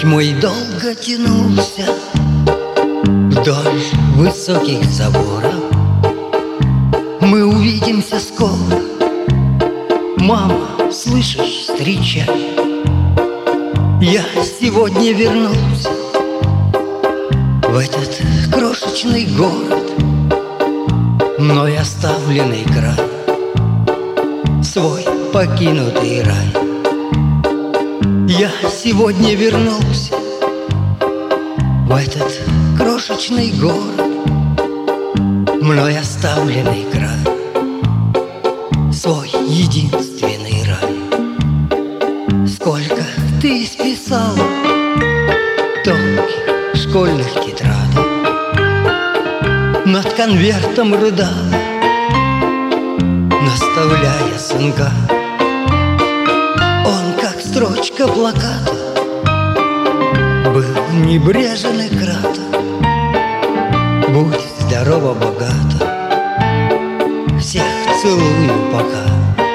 мой долго тянулся вдоль высоких заборов. Мы увидимся скоро, мама, слышишь, встречай. Я сегодня вернулся в этот крошечный город, мной оставленный край, свой покинутый рай. Я сегодня вернулся в этот крошечный город, мной оставленный край, свой единственный рай. Сколько ты исписала тонких школьных тетрадей, над конвертом рыдала, наставляя сынка. Он, как строчка плаката, был небрежен и краток. Будь здорова, богата, всех целую пока.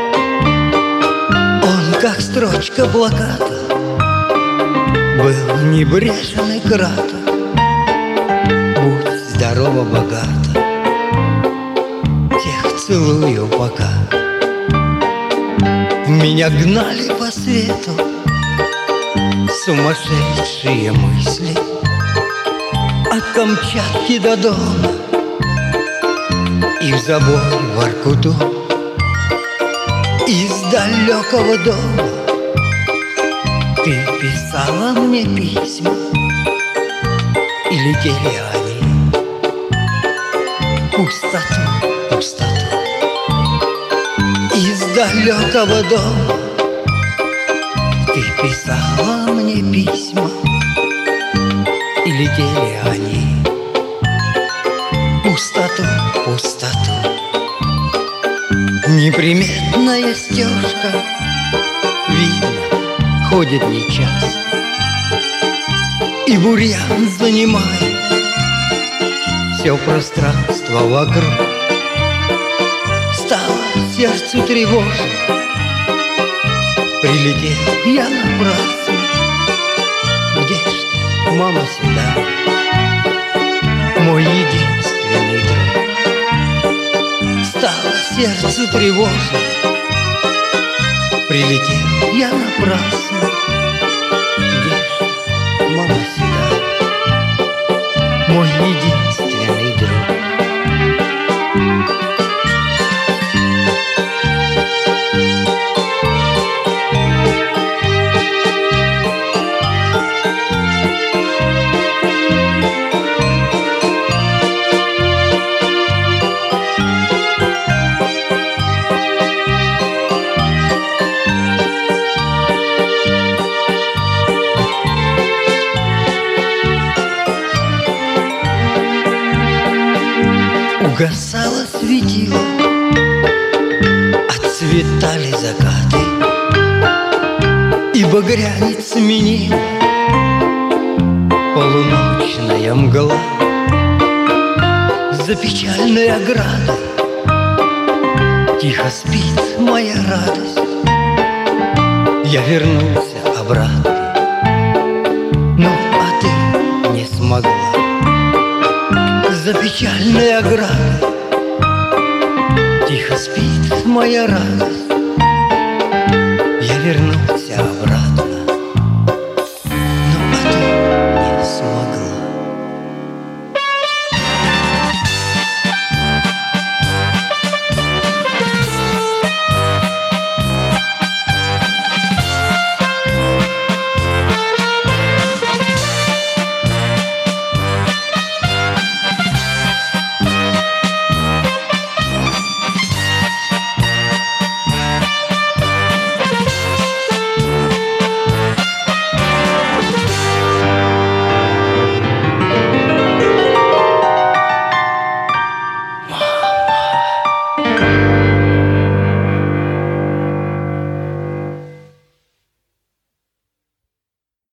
Он, как строчка плаката, был небрежен и краток. Будь здорова, богата, всех целую пока. Меня гнали по свету сумасшедшие мысли, от Камчатки до Дона и в забой в Воркуту. Из далекого дома ты писала мне письма, и летели они в пустоту, пустоту. Из далекого дома ты писала мне письма, и летели они в пустоту, пустоту. Неприметная стежка, видно, ходит нечасто, и бурьян занимает все пространство вокруг. Стало сердцу тревожно, прилетел я напрасно. Где ж ты, мама, сюда, мой единственный друг? Стало сердцу тревожно, прилетел я напрасно. Где ж ты, мама, сюда, мой единственный друг? Угасало светило, отцветали закаты, и багрянец сменила полуночная мгла. За печальной оградой тихо спит моя радость. Я вернулся обратно, ну а ты не смогла. За печальной оградой тихо спит моя радость. Я вернулся